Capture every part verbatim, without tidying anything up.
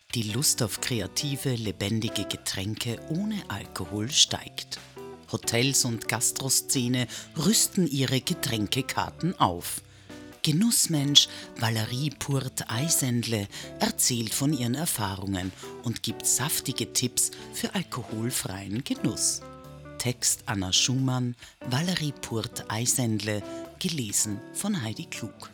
Die Lust auf kreative, lebendige Getränke ohne Alkohol steigt. Hotels und Gastroszene rüsten ihre Getränkekarten auf. Genussmensch Valerie Purt-Eisendle erzählt von ihren Erfahrungen und gibt saftige Tipps für alkoholfreien Genuss. Text Anna Schumann, Valerie Purt-Eisendle, gelesen von Heidi Klug.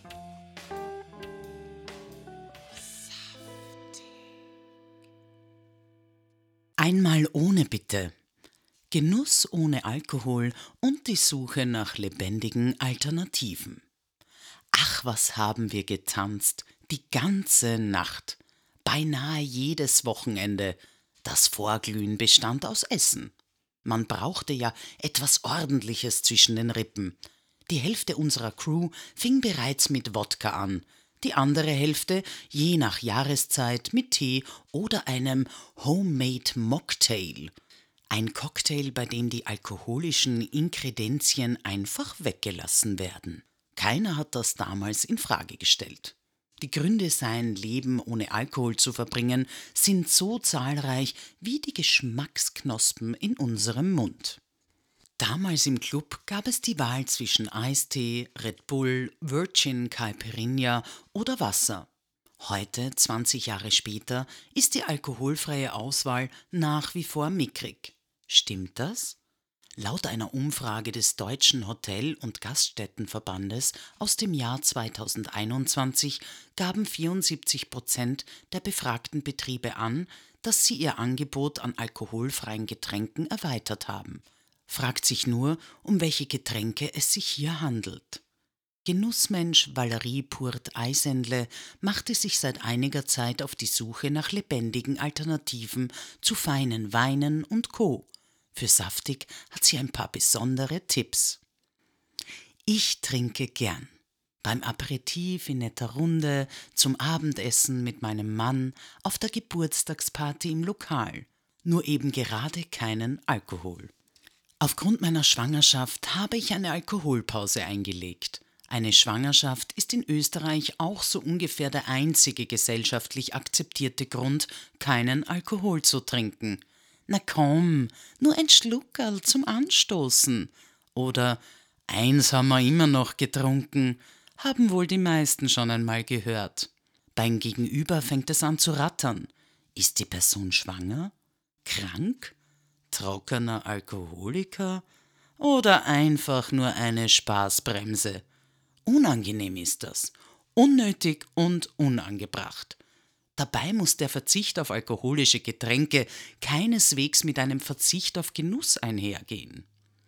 Einmal ohne bitte. Genuss ohne Alkohol und die Suche nach lebendigen Alternativen. Ach, was haben wir getanzt, die ganze Nacht, beinahe jedes Wochenende. Das Vorglühen bestand aus Essen. Man brauchte ja etwas Ordentliches zwischen den Rippen. Die Hälfte unserer Crew fing bereits mit Wodka an, die andere Hälfte, je nach Jahreszeit, mit Tee oder einem Homemade Mocktail. Ein Cocktail, bei dem die alkoholischen Inkredenzien einfach weggelassen werden. Keiner hat das damals in Frage gestellt. Die Gründe, sein Leben ohne Alkohol zu verbringen, sind so zahlreich wie die Geschmacksknospen in unserem Mund. Damals im Club gab es die Wahl zwischen Eistee, Red Bull, Virgin Caipirinha oder Wasser. Heute, zwanzig Jahre später, ist die alkoholfreie Auswahl nach wie vor mickrig. Stimmt das? Laut einer Umfrage des Deutschen Hotel- und Gaststättenverbandes aus dem Jahr zweitausendeinundzwanzig gaben vierundsiebzig Prozent der befragten Betriebe an, dass sie ihr Angebot an alkoholfreien Getränken erweitert haben. Fragt sich nur, um welche Getränke es sich hier handelt. Genussmensch Valerie Purt-Eisendle machte sich seit einiger Zeit auf die Suche nach lebendigen Alternativen zu feinen Weinen und Co. Für saftig hat sie ein paar besondere Tipps. Ich trinke gern. Beim Aperitif in netter Runde, zum Abendessen mit meinem Mann, auf der Geburtstagsparty im Lokal. Nur eben gerade keinen Alkohol. Aufgrund meiner Schwangerschaft habe ich eine Alkoholpause eingelegt. Eine Schwangerschaft ist in Österreich auch so ungefähr der einzige gesellschaftlich akzeptierte Grund, keinen Alkohol zu trinken. Na komm, nur ein Schluckerl zum Anstoßen. Oder eins haben wir immer noch getrunken, haben wohl die meisten schon einmal gehört. Beim Gegenüber fängt es an zu rattern. Ist die Person schwanger? Krank? Trockener Alkoholiker oder einfach nur eine Spaßbremse? Unangenehm ist das, unnötig und unangebracht. Dabei muss der Verzicht auf alkoholische Getränke keineswegs mit einem Verzicht auf Genuss einhergehen.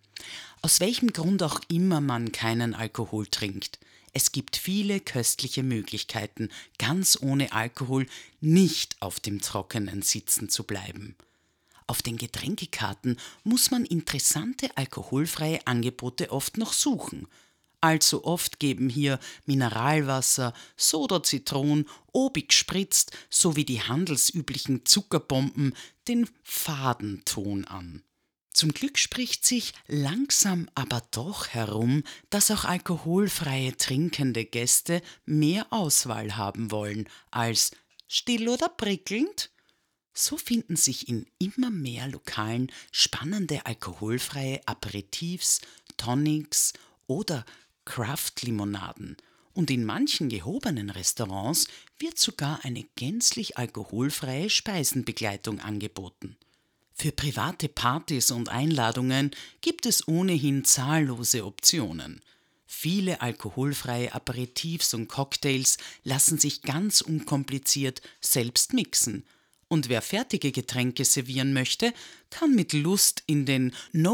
Aus welchem Grund auch immer man keinen Alkohol trinkt, es gibt viele köstliche Möglichkeiten, ganz ohne Alkohol nicht auf dem Trockenen sitzen zu bleiben. Auf den Getränkekarten muss man interessante alkoholfreie Angebote oft noch suchen. Allzu oft geben hier Mineralwasser, Soda Zitron, obig spritzt sowie die handelsüblichen Zuckerbomben den faden Ton an. Zum Glück spricht sich langsam aber doch herum, dass auch alkoholfreie trinkende Gäste mehr Auswahl haben wollen als still oder prickelnd. So finden sich in immer mehr Lokalen spannende alkoholfreie Aperitifs, Tonics oder Craft-Limonaden. Und in manchen gehobenen Restaurants wird sogar eine gänzlich alkoholfreie Speisenbegleitung angeboten. Für private Partys und Einladungen gibt es ohnehin zahllose Optionen. Viele alkoholfreie Aperitifs und Cocktails lassen sich ganz unkompliziert selbst mixen. Und wer fertige Getränke servieren möchte, kann mit Lust in den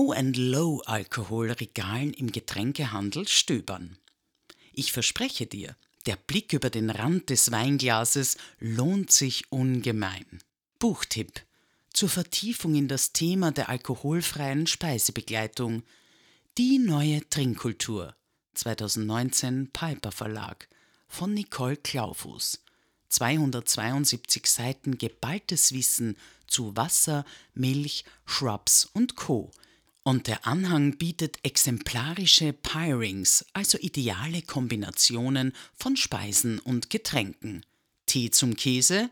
No-and-Low-Alkoholregalen im Getränkehandel stöbern. Ich verspreche dir, der Blick über den Rand des Weinglases lohnt sich ungemein. Buchtipp: Zur Vertiefung in das Thema der alkoholfreien Speisebegleitung. Die neue Trinkkultur. zweitausendneunzehn Piper Verlag von Nicole Klaufuß. zweihundertzweiundsiebzig Seiten geballtes Wissen zu Wasser, Milch, Shrubs und Co. Und der Anhang bietet exemplarische Pairings, also ideale Kombinationen von Speisen und Getränken. Tee zum Käse?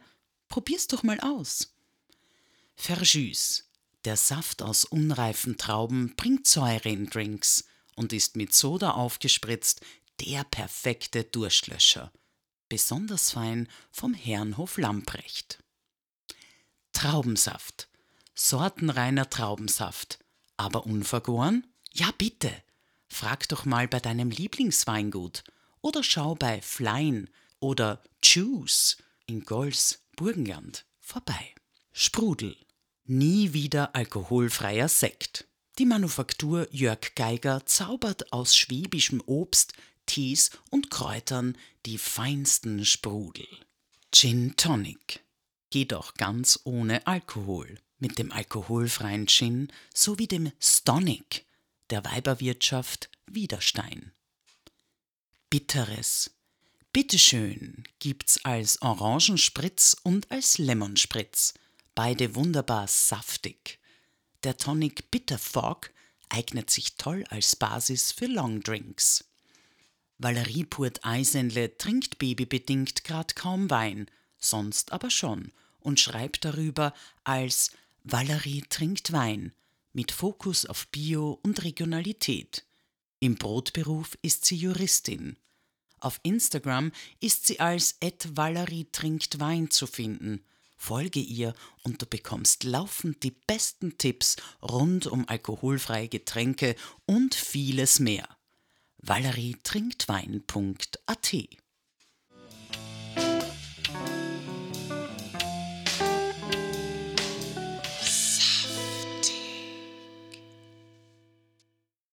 Probier's doch mal aus. Verjus. Der Saft aus unreifen Trauben bringt Säure in Drinks und ist mit Soda aufgespritzt der perfekte Durstlöscher. Besonders fein vom Herrenhof Lamprecht. Traubensaft. Sortenreiner Traubensaft. Aber unvergoren? Ja, bitte. Frag doch mal bei deinem Lieblingsweingut oder schau bei Flein oder Juice in Gols, Burgenland vorbei. Sprudel. Nie wieder alkoholfreier Sekt. Die Manufaktur Jörg Geiger zaubert aus schwäbischem Obst, Tees und Kräutern die feinsten Sprudel. Gin Tonic. Geht auch ganz ohne Alkohol. Mit dem alkoholfreien Gin sowie dem Stonic der Weiberwirtschaft Widerstein. Bitteres. Bitteschön gibt's als Orangenspritz und als Lemonspritz. Beide wunderbar saftig. Der Tonic Bitter Fog eignet sich toll als Basis für Longdrinks. Valerie Purt Eisenle trinkt babybedingt grad kaum Wein, sonst aber schon und schreibt darüber als Valerie trinkt Wein mit Fokus auf Bio und Regionalität. Im Brotberuf ist sie Juristin. Auf Instagram ist sie als at Valerie trinkt Wein zu finden. Folge ihr und du bekommst laufend die besten Tipps rund um alkoholfreie Getränke und vieles mehr. valerie trinkt wein punkt a t